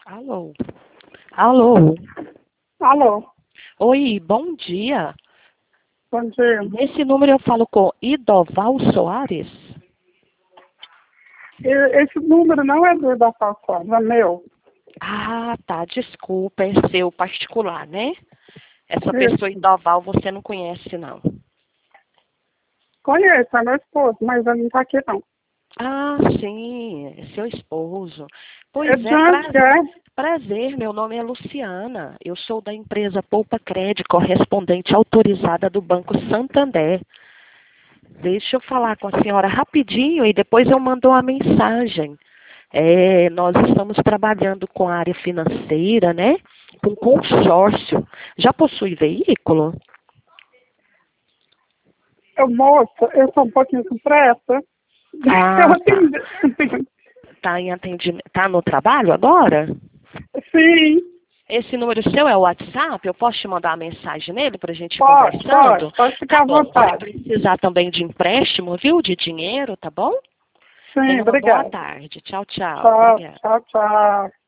Alô? Alô? Alô, Oi, bom dia. bom dia. Nesse número eu falo com Idoval Soares? Esse número não é do da Falcone, é meu. Ah, tá, desculpa, é seu particular, né? Essa Isso. pessoa Idoval você não conhece, não. Conheço, é meu esposo, mas ele não tá aqui não. Ah, sim, é seu esposo. Pois É de é, onde que é? prazer, meu nome é Luciana. Eu sou da empresa Poupa Crédito, correspondente autorizada do Banco Santander. Deixa eu falar com a senhora rapidinho e depois eu mando uma mensagem. Nós estamos trabalhando com a área financeira, né? Com consórcio. Já possui veículo? Moço, eu sou um pouquinho com pressa. Eu Ah, tá. atendi. Tá em atendimento. Tá no trabalho agora? Sim, Esse número seu é o WhatsApp? Eu posso te mandar uma mensagem nele para a gente ir conversando? pode Tá ficar à bom. Se vontade. precisar também de empréstimo, viu? De dinheiro, tá bom? Sim, Tenha uma boa obrigada. tarde. Tchau, tchau. Tchau, Obrigada. tchau, tchau.